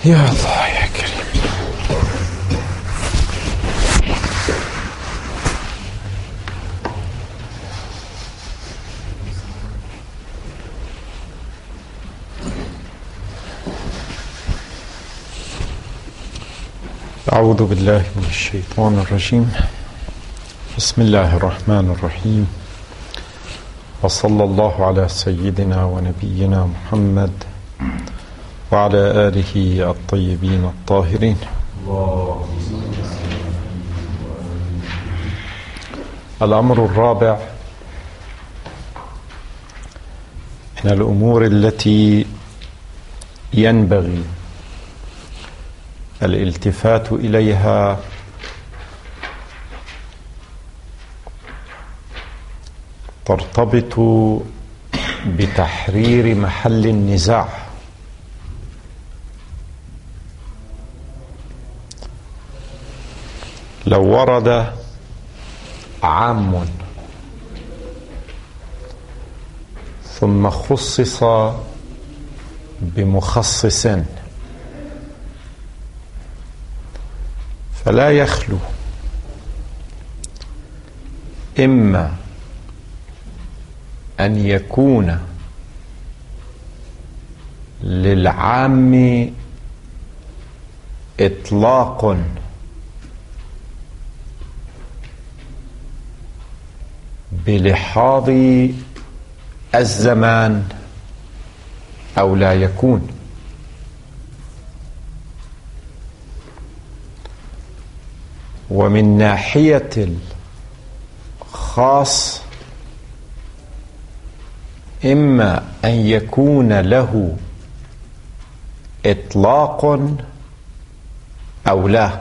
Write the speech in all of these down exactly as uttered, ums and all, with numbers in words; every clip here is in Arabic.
يا الله يا كريم. أعوذ بالله من الشيطان الرجيم. بسم الله الرحمن الرحيم، وصلى الله على سيدنا ونبينا محمد وعلى آله الطيبين الطاهرين. الأمر الرابع من الأمور التي ينبغي الالتفات إليها ترتبط بتحرير محل النزاع. لو ورد عام ثم خصص بمخصص فلا يخلو إما أن يكون للعام إطلاق بلحاظ الزمان أو لا يكون. ومن ناحية الخاص إما أن يكون له إطلاق أو لا.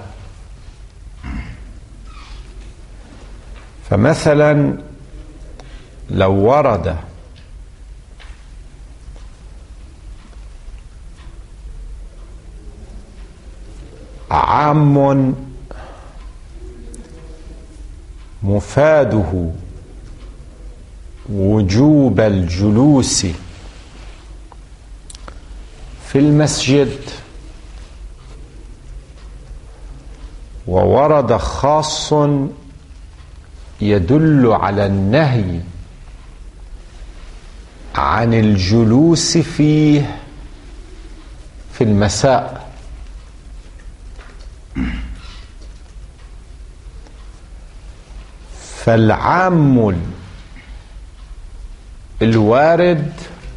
فمثلا لو ورد عام مفاده وجوب الجلوس في المسجد، وورد خاص يدل على النهي عن الجلوس فيه في المساء، فالعام الوارد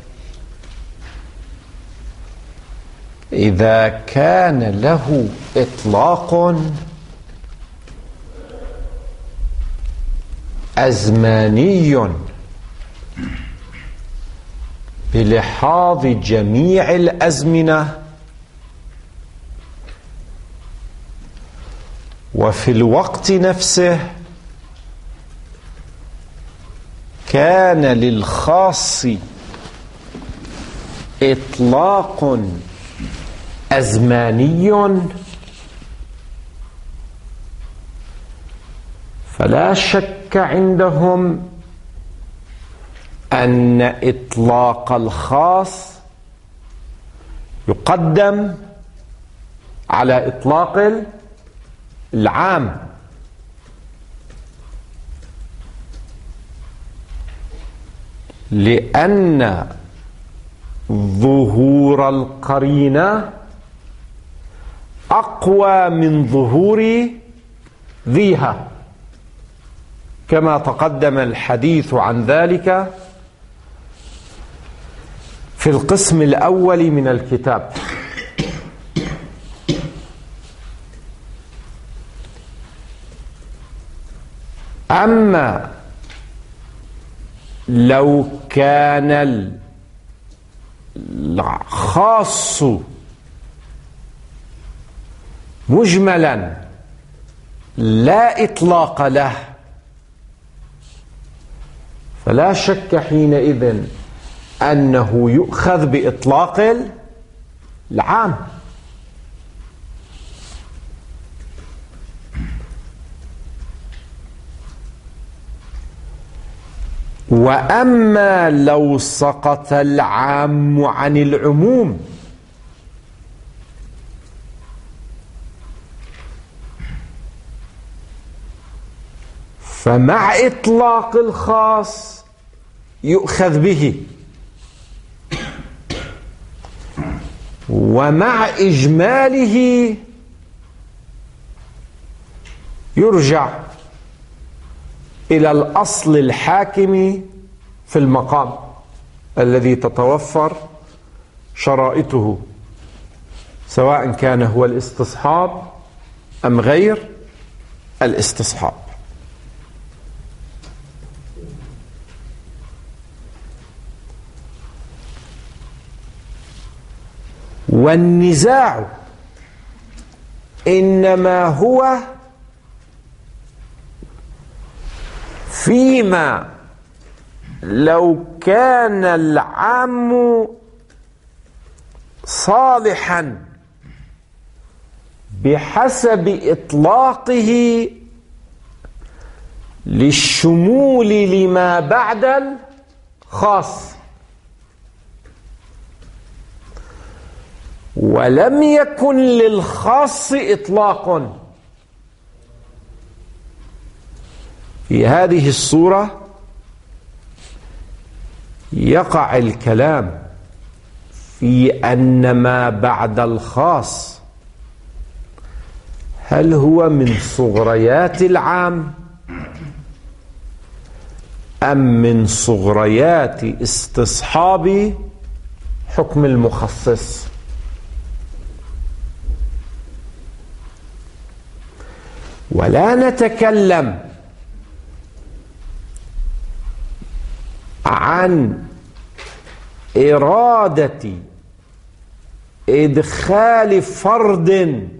إذا كان له إطلاق أزماني بلحاظ جميع الأزمنة، وفي الوقت نفسه كان للخاص إطلاق أزماني، فلا شك عندهم أن إطلاق الخاص يقدم على إطلاق العام. لأن ظهور القرينة أقوى من ظهور ذيها، كما تقدم الحديث عن ذلك في القسم الأول من الكتاب. أما لو كان الخاص مجملا لا إطلاق له، فلا شك حينئذ أنه يؤخذ بإطلاق العام. وأما لو سقط العام عن العموم فمع إطلاق الخاص يؤخذ به، ومع إجماله يرجع إلى الأصل الحاكم في المقام الذي تتوفر شرائطه، سواء كان هو الاستصحاب أم غير الاستصحاب. والنزاع إنما هو فيما لو كان العام صالحا بحسب إطلاقه للشمول لما بعد الخاص، ولم يكن للخاص إطلاق. في هذه الصورة يقع الكلام في أن ما بعد الخاص هل هو من صغريات العام أم من صغريات استصحاب حكم المخصص. ولا نتكلم عن إرادة إدخال فرد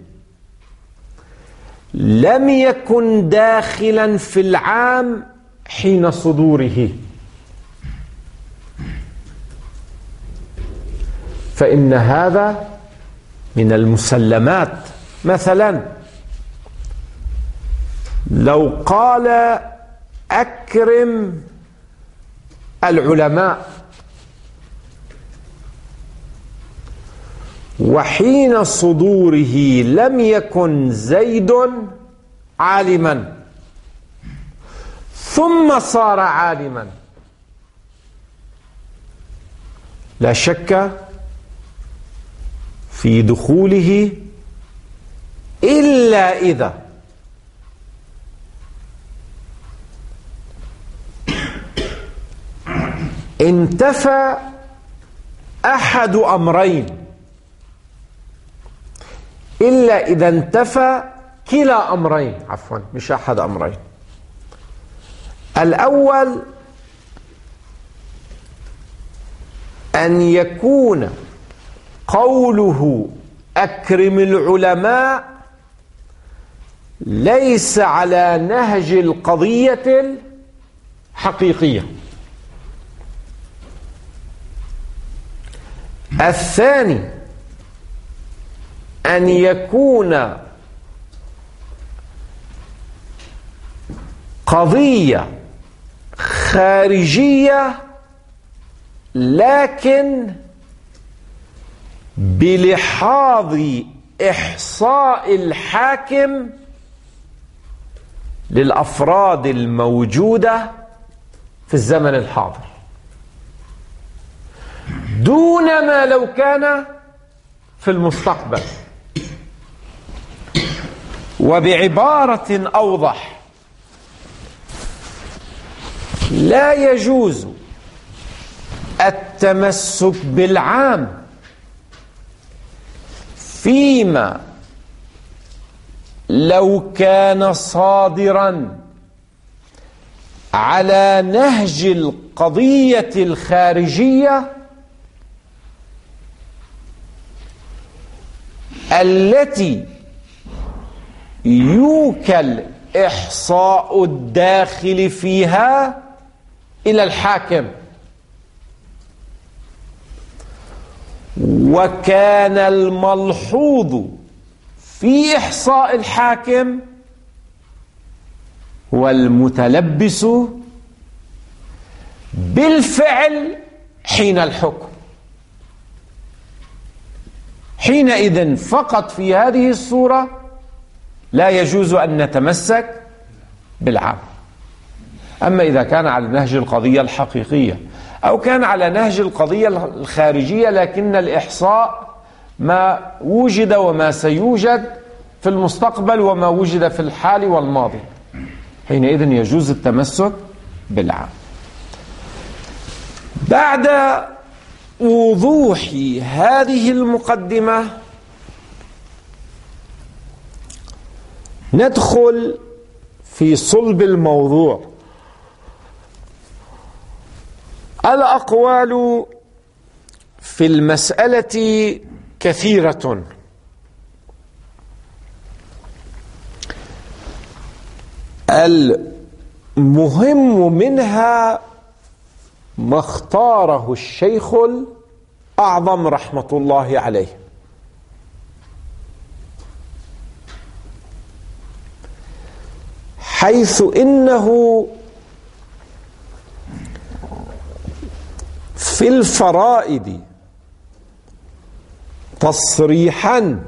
لم يكن داخلا في العام حين صدوره، فإن هذا من المسلمات. مثلا لو قال أكرم العلماء، وحين صدوره لم يكن زيد عالما ثم صار عالما، لا شك في دخوله إلا إذا انتفى أحد أمرين، إلا إذا انتفى كلا أمرين، عفوا مش أحد أمرين. الأول أن يكون قوله أكرم العلماء ليس على نهج القضية الحقيقية. الثاني أن يكون قضية خارجية لكن بلحاظ إحصاء الحاكم للأفراد الموجودة في الزمن الحاضر، دون ما لو كان في المستقبل. وبعبارة أوضح، لا يجوز التمسك بالعام فيما لو كان صادرا على نهج القضية الخارجية التي يوكل إحصاء الداخل فيها إلى الحاكم. وكان الملحوظ في إحصاء الحاكم هو المتلبس بالفعل حين الحكم. حينئذ فقط في هذه الصورة لا يجوز أن نتمسك بالعام. أما إذا كان على نهج القضية الحقيقية أو كان على نهج القضية الخارجية لكن الإحصاء ما وجد وما سيوجد في المستقبل وما وجد في الحال والماضي، حينئذ يجوز التمسك بالعام. بعد وضوح هذه المقدمة ندخل في صلب الموضوع. الأقوال في المسألة كثيرة، المهم منها ما اختاره الشيخ الأعظم رحمة الله عليه، حيث إنه في الفرائض تصريحا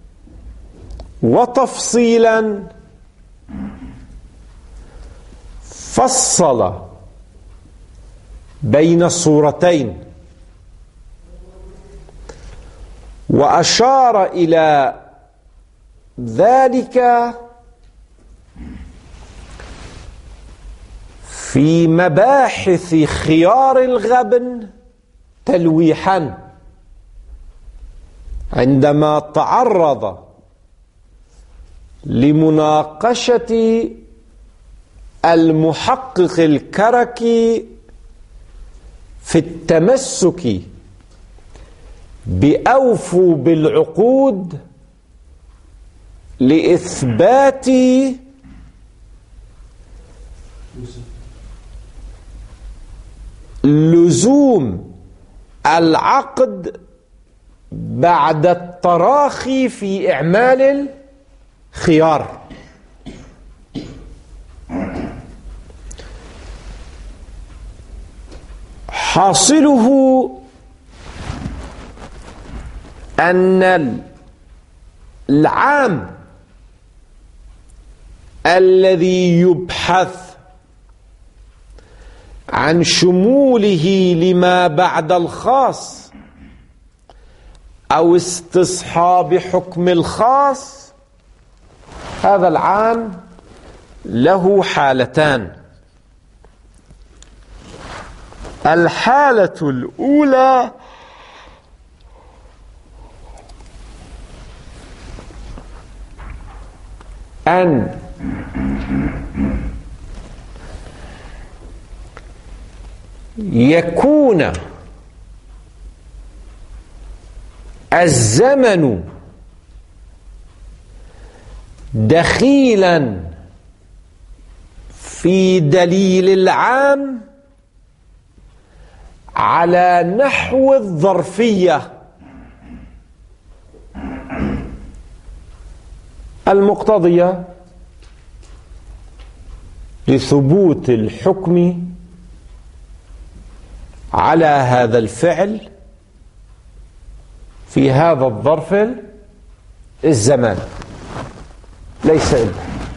وتفصيلا فصل بين صورتين، وأشار إلى ذلك في مباحث خيار الغبن تلويحا عندما تعرض لمناقشة المحقق الكركي في التمسك بأوفوا بالعقود لإثبات لزوم العقد بعد التراخي في إعمال الخيار. حاصله أن العام الذي يبحث عن شموله لما بعد الخاص أو استصحاب حكم الخاص، هذا العام له حالتان. الحالة الأولى أن يكون الزمن دخيلا في دليل العام على نحو الظرفية المقتضية لثبوت الحكم على هذا الفعل في هذا الظرف الزمان، ليس إلا.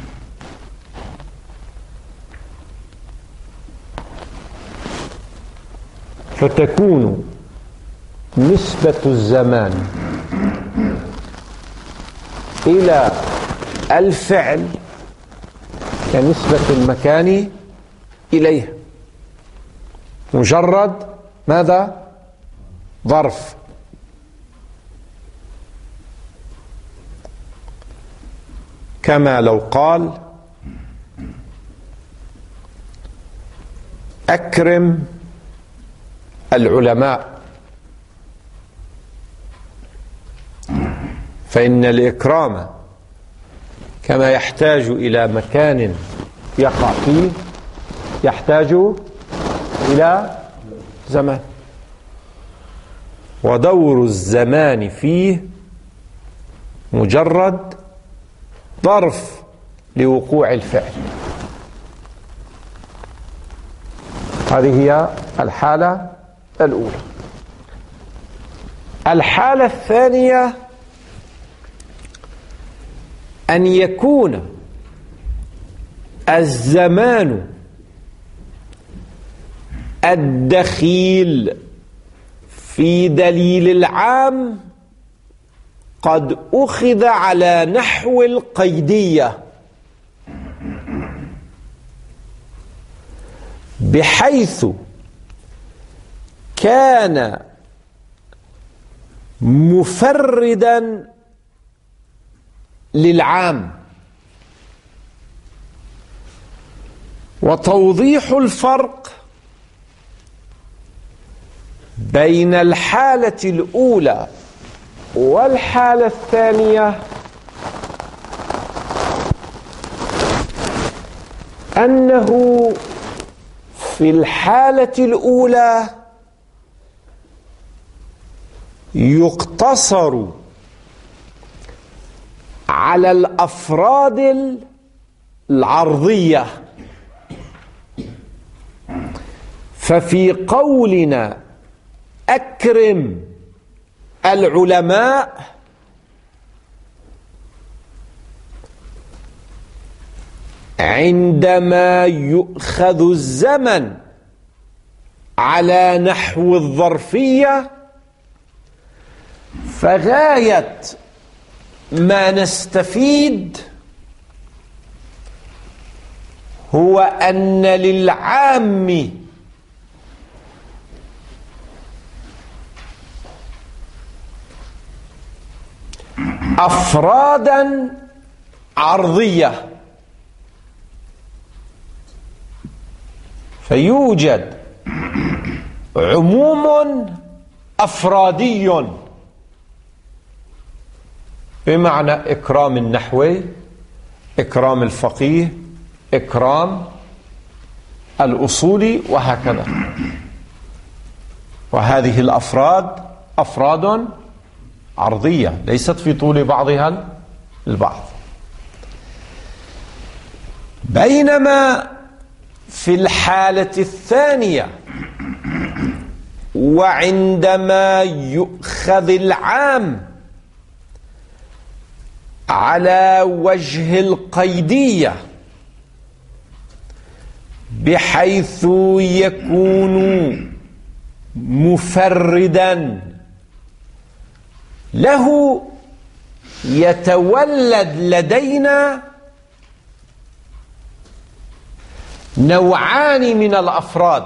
فتكون نسبة الزمان إلى الفعل كنسبة المكان إليه، مجرد ماذا؟ ظرف. كما لو قال أكرم العلماء، فإن الإكرام كما يحتاج إلى مكان يقع فيه يحتاج إلى زمان، ودور الزمان فيه مجرد ظرف لوقوع الفعل. هذه هي الحالة الأولى. الحالة الثانية أن يكون الزمان الدخيل في دليل العام قد أخذ على نحو القيدية، بحيث كان مفردا للعام. وتوضيح الفرق بين الحالة الأولى والحالة الثانية أنه في الحالة الأولى يقتصر على الأفراد العرضية، ففي قولنا أكرم العلماء عندما يؤخذ الزمن على نحو الظرفية، فغاية ما نستفيد هو أن للعام أفرادا عرضية، فيوجد عموم أفرادي، بمعنى إكرام النحوي، إكرام الفقيه، إكرام الأصولي، وهكذا. وهذه الأفراد أفراد عرضية ليست في طول بعضها البعض. بينما في الحالة الثانية وعندما يؤخذ العام على وجه القيدية بحيث يكون مفردا له، يتولد لدينا نوعان من الأفراد: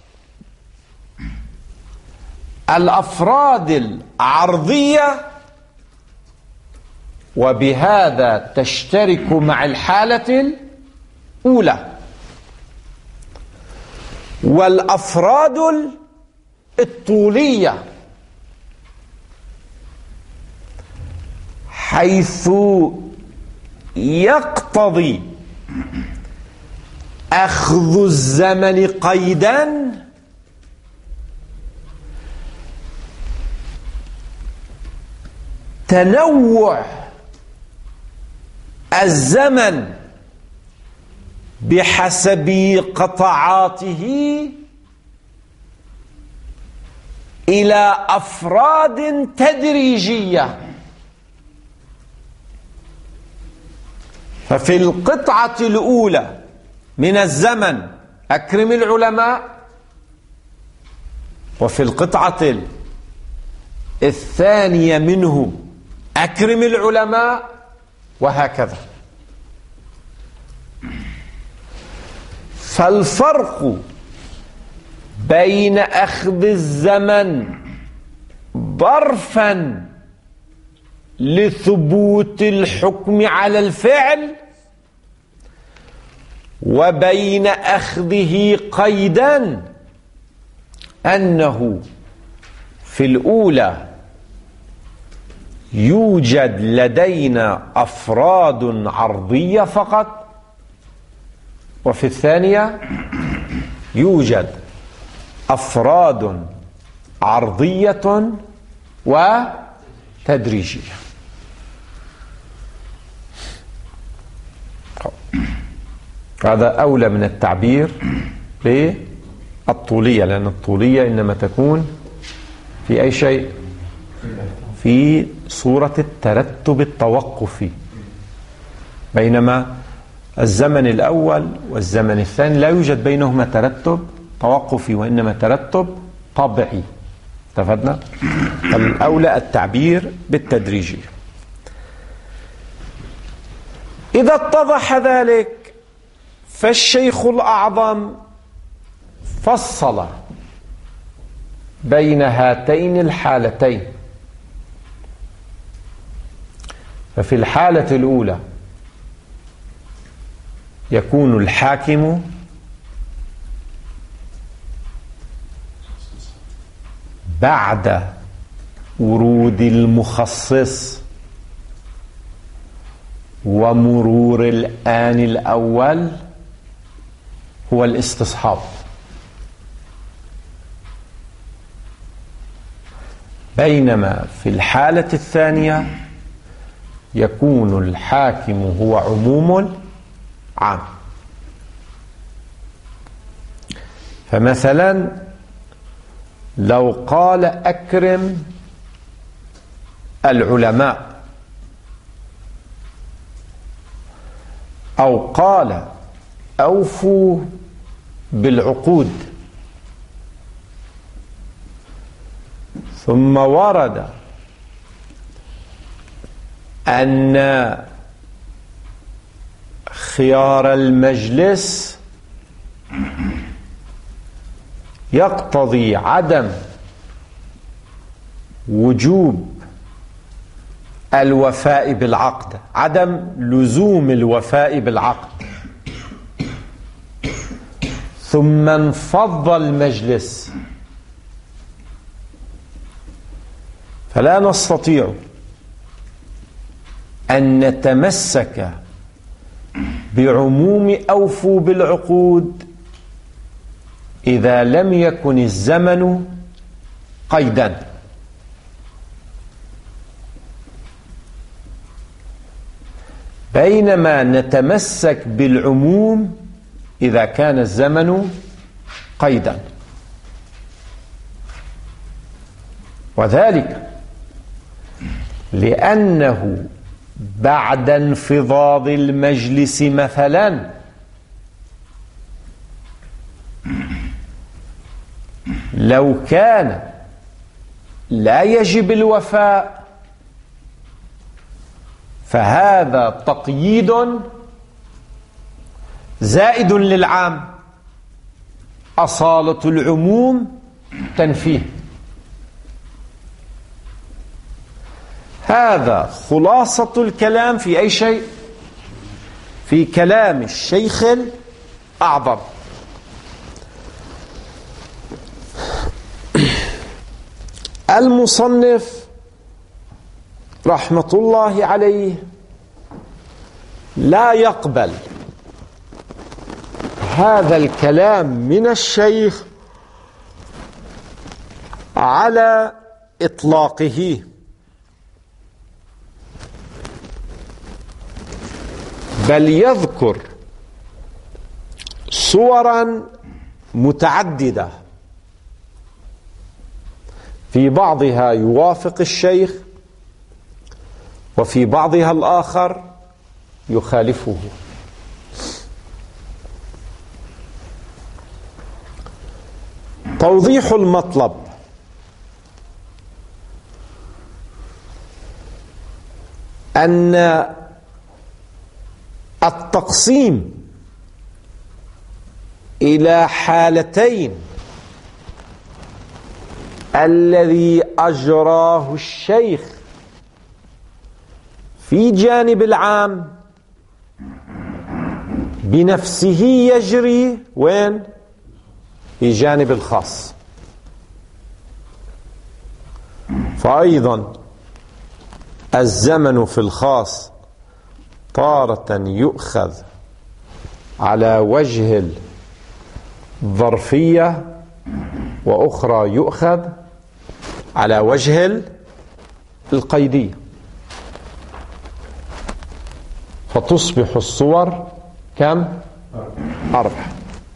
الأفراد العرضية، وبهذا تشترك مع الحالة الأولى، والأفراد الطولية، حيث يقتضي أخذ الزمن قيدا تنوع الزمن بحسب قطعاته إلى أفراد تدريجية. ففي القطعة الأولى من الزمن أكرم العلماء، وفي القطعة الثانية منه أكرم العلماء، وهكذا. فالفرق بين أخذ الزمن ظرفا لثبوت الحكم على الفعل وبين أخذه قيدا أنه في الأولى يوجد لدينا أفراد عرضية فقط، وفي الثانية يوجد أفراد عرضية وتدريجية. هذا أولى من التعبير بالطولية، لأن الطولية إنما تكون في أي شيء؟ في صورة الترتب التوقفي، بينما الزمن الأول والزمن الثاني لا يوجد بينهما ترتب توقفي وإنما ترتب طبيعي. اتفقنا؟ فالأولى التعبير بالتدريجية. إذا اتضح ذلك فالشيخ الأعظم فصل بين هاتين الحالتين. ففي الحالة الأولى يكون الحاكم بعد ورود المخصص ومرور الآن الأول هو الاستصحاب، بينما في الحالة الثانية يكون الحاكم هو عموم عام. فمثلا لو قال أكرم العلماء، أو قال أوفوا بالعقود، ثم ورد أن خيار المجلس يقتضي عدم وجوب الوفاء بالعقد، عدم لزوم الوفاء بالعقد، ثم انفض المجلس، فلا نستطيع أن نتمسك بعموم أوفوا بالعقود إذا لم يكن الزمن قيدا. بينما نتمسك بالعموم إذا كان الزمن قيدا، وذلك لأنه بعد انفضاض المجلس مثلا لو كان لا يجب الوفاء فهذا تقييد زائد للعام، أصالة العموم تنفيه. هذا خلاصة الكلام في أي شيء؟ في كلام الشيخ الأعظم. المصنف رحمة الله عليه لا يقبل هذا الكلام من الشيخ على إطلاقه، بل يذكر صورا متعددة، في بعضها يوافق الشيخ وفي بعضها الآخر يخالفه. توضيح المطلب: أن التقسيم إلى حالتين الذي أجراه الشيخ في جانب العام بنفسه يجري وين؟ في جانب الخاص. فأيضا الزمن في الخاص تارة يؤخذ على وجه الظرفية وأخرى يؤخذ على وجه القيدية، فتصبح الصور كم؟ أربعة.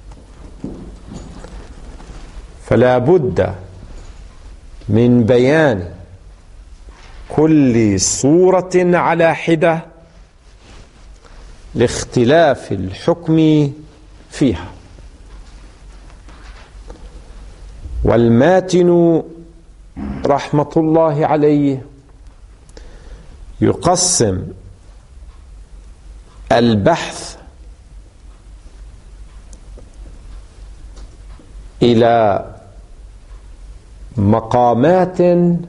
فلا بد من بيان كل صورة على حدة لاختلاف الحكم فيها. والماتن رحمة الله عليه يقسم البحث إلى مقامات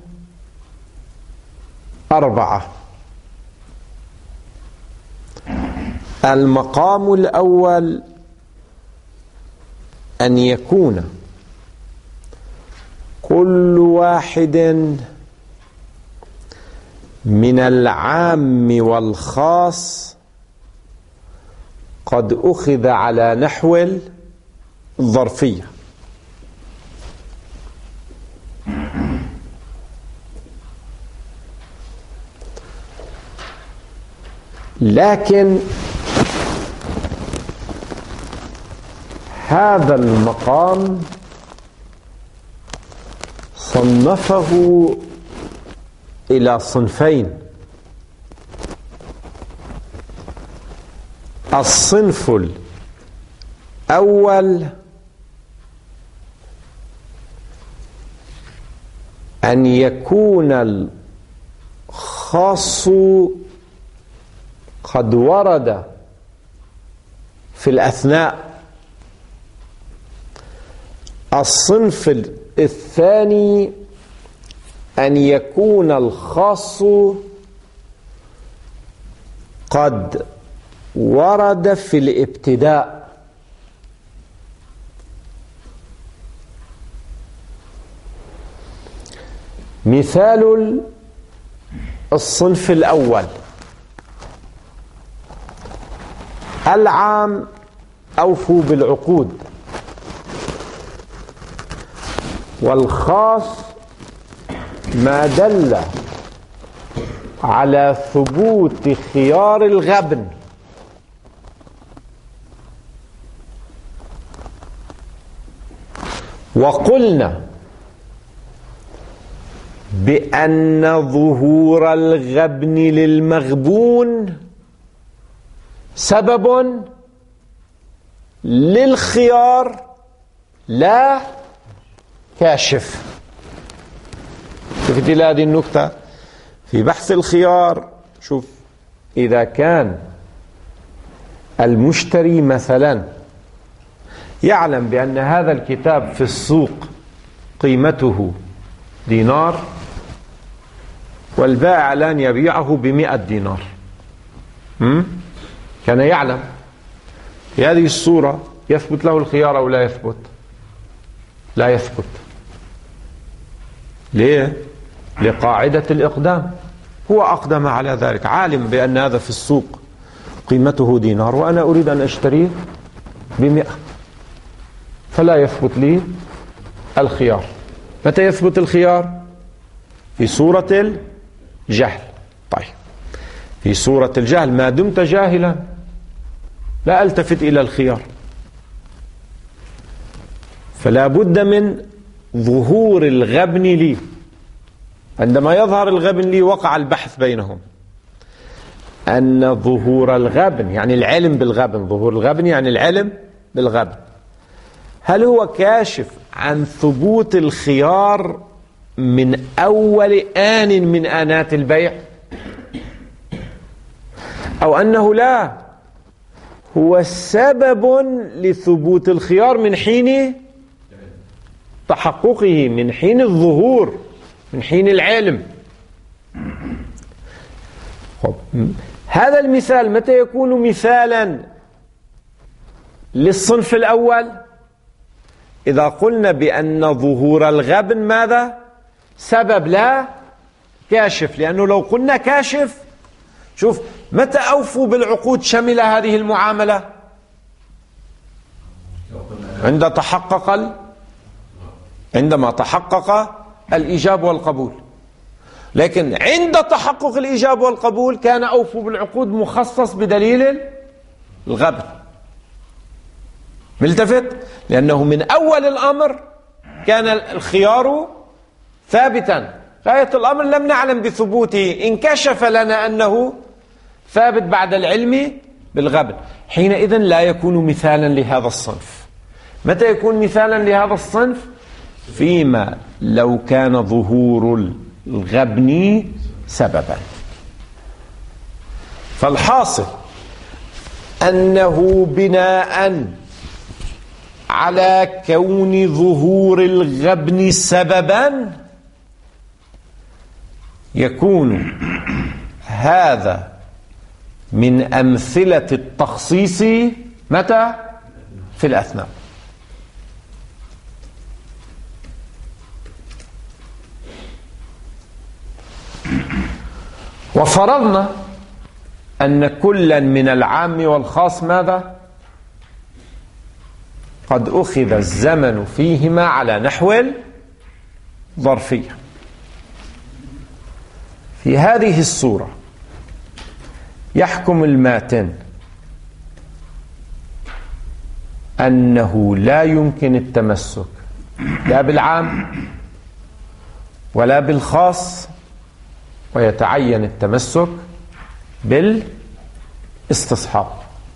أربعة. المقام الأول أن يكون كل واحد من العام والخاص قد أخذ على نحو الظرفية، لكن هذا المقام صنفه إلى صنفين. الصنف الأول أن يكون الخاص قد ورد في الأثناء. الصنف الثاني أن يكون الخاص قد ورد في الابتداء. مثال الصنف الأول: العام أوفوا بالعقود، والخاص ما دل على ثبوت خيار الغبن. وقلنا بأن ظهور الغبن للمغبون سبب للخيار لا كاشف. شوف هذه النكتة في بحث الخيار. شوف، إذا كان المشتري مثلا يعلم بأن هذا الكتاب في السوق قيمته دينار والبائع الآن يبيعه بمئة دينار، م? كان يعلم في هذه الصورة يثبت له الخيار أو لا يثبت؟ لا يثبت. ليه؟ لقاعدة الإقدام. هو أقدم على ذلك، عالم بأن هذا في السوق قيمته دينار وأنا أريد أن أشتريه بمئة، فلا يثبت لي الخيار. متى يثبت الخيار؟ في صورة الجهل. طيب، في صورة الجهل ما دمت جاهلا لا ألتفت إلى الخيار، فلا بد من ظهور الغبن لي. عندما يظهر الغبن لي وقع البحث بينهم. أن ظهور الغبن يعني العلم بالغبن، ظهور الغبن يعني العلم بالغبن، هل هو كاشف عن ثبوت الخيار من أول آن من آنات البيع، أو أنه لا هو سبب لثبوت الخيار من حين تحققه، من حين الظهور، من حين العلم؟ هذا المثال متى يكون مثالا للصنف الأول؟ إذا قلنا بأن ظهور الغبن ماذا؟ سبب لا كاشف. لأنه لو قلنا كاشف، شوف متى أوفوا بالعقود شمل هذه المعاملة؟ عند تحقق ال... عندما تحقق الإيجاب والقبول. لكن عند تحقق الإيجاب والقبول كان أوفوا بالعقود مخصص بدليل الغبن. ملتفت؟ لأنه من أول الأمر كان الخيار ثابتا، غاية الأمر لم نعلم بثبوته، انكشف لنا أنه ثابت بعد العلم بالغبن. حينئذ لا يكون مثالا لهذا الصنف. متى يكون مثالا لهذا الصنف؟ فيما لو كان ظهور الغبن سببا. فالحاصل أنه بناء على كون ظهور الغبن سببا يكون هذا من أمثلة التخصيص متى؟ في الأثناء. وفرضنا أن كلا من العام والخاص ماذا؟ قد أخذ الزمن فيهما على نحو الظرفية. في هذه الصورة يحكم الماتن أنه لا يمكن التمسك لا بالعام ولا بالخاص، ويتعين التمسك بالاستصحاب.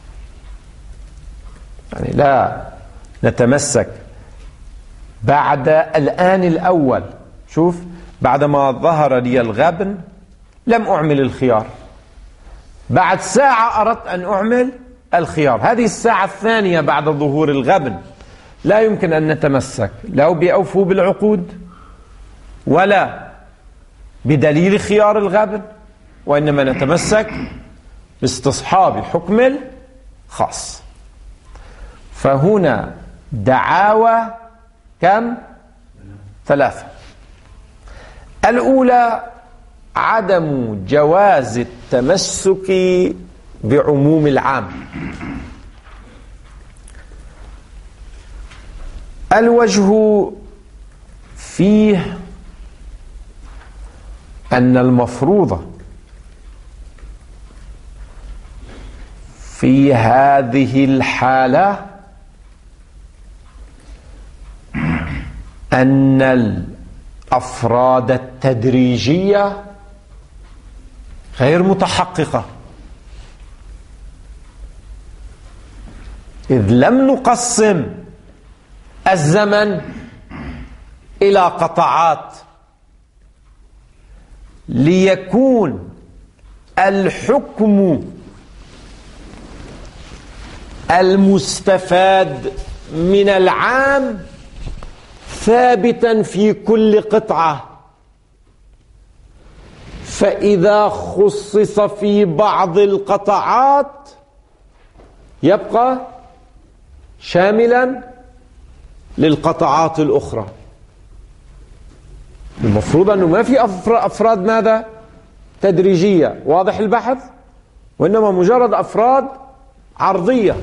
يعني لا نتمسك بعد الآن الأول. شوف، بعدما ظهر لي الغبن لم أعمل الخيار، بعد ساعة أردت أن أعمل الخيار. هذه الساعة الثانية بعد ظهور الغبن لا يمكن أن نتمسك لا بأوفوا بالعقود ولا بدليل خيار الغبن، وإنما نتمسك باستصحاب حكم الخاص. فهنا دعاوى كم؟ ثلاثة. الأولى عدم جواز التمسك بعموم العام. الوجه فيه أن المفروض في هذه الحالة أن الأفراد التدريجية غير متحققة، إذ لم نقسم الزمن إلى قطعات ليكون الحكم المستفاد من العام ثابتا في كل قطعة، فإذا خصص في بعض القطعات يبقى شاملا للقطعات الأخرى. المفروض أنه ما في أفراد ماذا؟ تدريجية، واضح البحث، وإنما مجرد أفراد عرضية.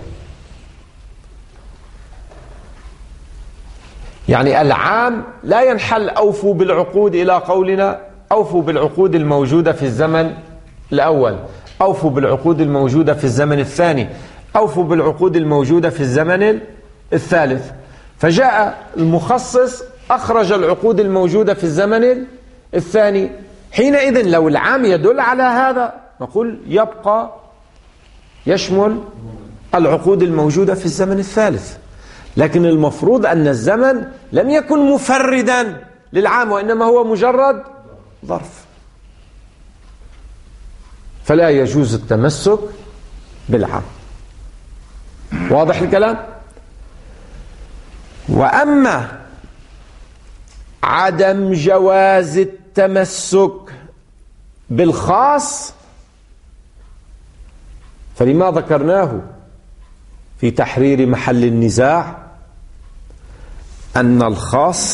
يعني العام لا ينحل أوفوا بالعقود إلى قولنا أوفوا بالعقود الموجودة في الزمن الأول، أوفوا بالعقود الموجودة في الزمن الثاني، أوفوا بالعقود الموجودة في الزمن الثالث. فجاء المخصص أخرج العقود الموجودة في الزمن الثاني. حينئذ لو العام يدل على هذا نقول يبقى يشمل العقود الموجودة في الزمن الثالث. لكن المفروض أن الزمن لم يكن مفردا للعام، وإنما هو مجرد ظرف، فلا يجوز التمسك بالعام. واضح الكلام؟ وأما عدم جواز التمسك بالخاص فلما ذكرناه في تحرير محل النزاع أن الخاص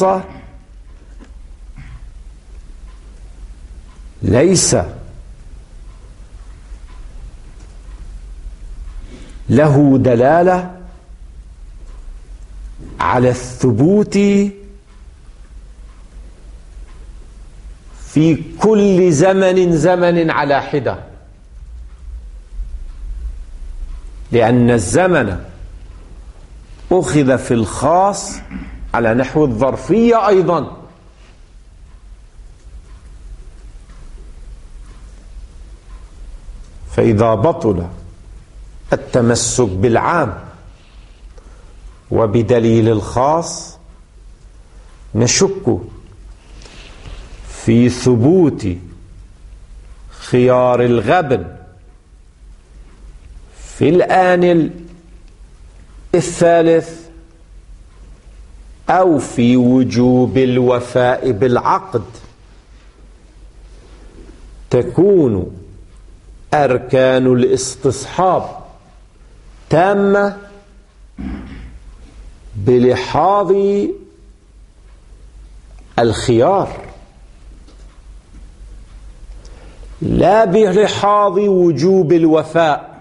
ليس له دلالة على الثبوت في كل زمن زمن على حدة، لأن الزمن أخذ في الخاص على نحو الظرفية أيضا. فإذا بطل التمسك بالعام وبدليل الخاص نشك في ثبوت خيار الغبن في الآن الثالث أو في وجوب الوفاء بالعقد، تكون أركان الاستصحاب تامة بلحاظ الخيار لا بلحاظ وجوب الوفاء،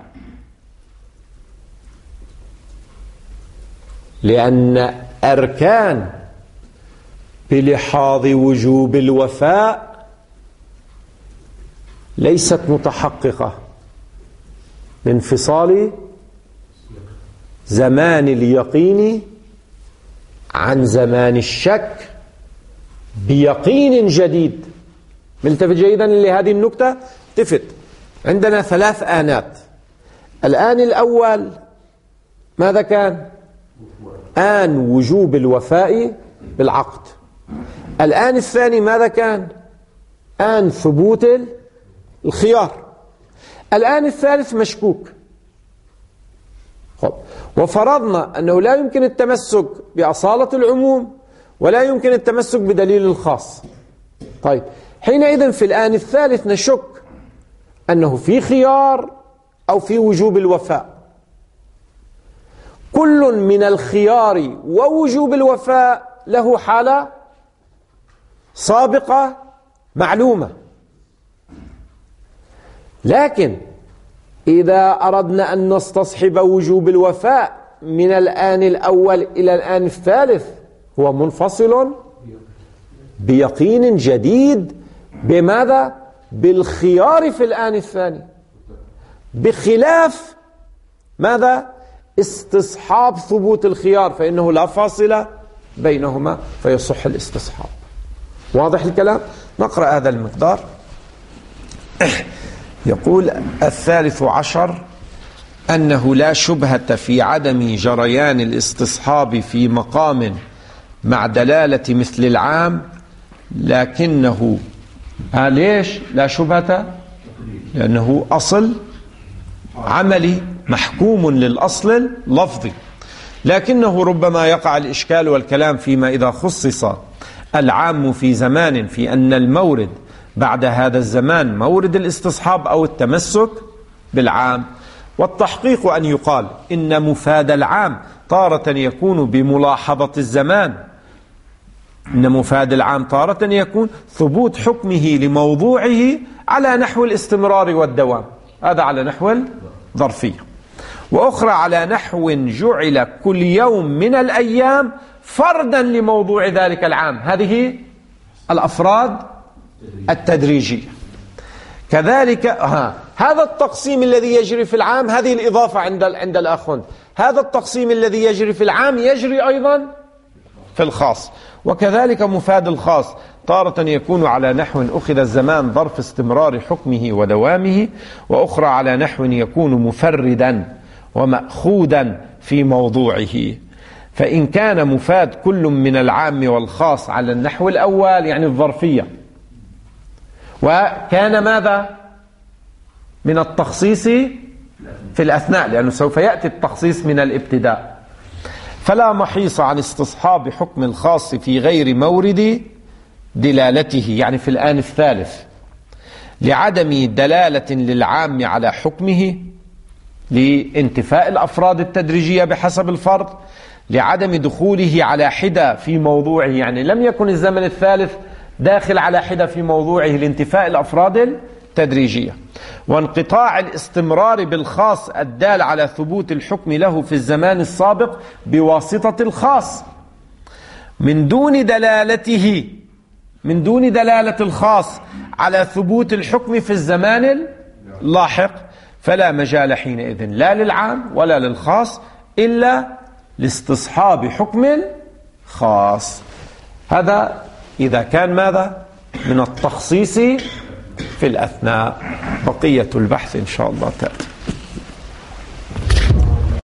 لأن أركان بلحاظ وجوب الوفاء ليست متحققة بانفصال زمان اليقين عن زمان الشك بيقين جديد. ملتفت جيدا لهذه النكتة. التفت، عندنا ثلاث آنات. الآن الأول ماذا كان؟ آن وجوب الوفاء بالعقد. الآن الثاني ماذا كان؟ آن ثبوت الخيار. الآن الثالث مشكوك. وفرضنا أنه لا يمكن التمسك بأصالة العموم ولا يمكن التمسك بدليل الخاص. طيب، حينئذ في الآن الثالث نشك أنه في خيار أو في وجوب الوفاء. كل من الخيار ووجوب الوفاء له حالة سابقة معلومة، لكن إذا أردنا أن نستصحب وجوب الوفاء من الآن الأول إلى الآن الثالث هو منفصل بيقين جديد. بماذا؟ بالخيار في الآن الثاني، بخلاف ماذا؟ استصحاب ثبوت الخيار، فإنه لا فاصلة بينهما فيصح الاستصحاب. واضح الكلام؟ نقرأ هذا المقدار. يقول الثالث عشر أنه لا شبهة في عدم جريان الاستصحاب في مقام مع دلالة مثل العام، لكنه ها ليش لا شبهة؟ لأنه أصل عملي محكوم للأصل اللفظي، لكنه ربما يقع الإشكال والكلام فيما إذا خصص العام في زمان في أن المورد بعد هذا الزمان مورد الاستصحاب أو التمسك بالعام. والتحقيق أن يقال إن مفاد العام تارة يكون بملاحظة الزمان، إن مفاد العام تارة يكون ثبوت حكمه لموضوعه على نحو الاستمرار والدوام، هذا على نحو الظرفية، وأخرى على نحو جعل كل يوم من الأيام فردا لموضوع ذلك العام، هذه الأفراد التدريجية. كذلك ها هذا التقسيم الذي يجري في العام، هذه الإضافة عند عند الأخوان، هذا التقسيم الذي يجري في العام يجري أيضا في الخاص. وكذلك مفاد الخاص تارة يكون على نحو أخذ الزمان ظرف استمرار حكمه ودوامه، وأخرى على نحو يكون مفردا ومأخوذا في موضوعه. فإن كان مفاد كل من العام والخاص على النحو الأول يعني الظرفية، وكان ماذا من التخصيص في الأثناء، لأنه سوف يأتي التخصيص من الابتداء، فلا محيص عن استصحاب حكم الخاص في غير مورد دلالته، يعني في الآن الثالث، لعدم دلالة للعام على حكمه لانتفاء الأفراد التدريجية بحسب الفرض، لعدم دخوله على حدة في موضوعه، يعني لم يكن الزمن الثالث داخل على حدة في موضوعه لانتفاء الأفراد التدريجية، وانقطاع الاستمرار بالخاص الدال على ثبوت الحكم له في الزمان السابق بواسطة الخاص من دون دلالته من دون دلالة الخاص على ثبوت الحكم في الزمان اللاحق، فلا مجال حينئذ لا للعام ولا للخاص إلا لاستصحاب حكم خاص. هذا إذا كان ماذا من التخصيص في الأثناء. بقية البحث إن شاء الله تأتي.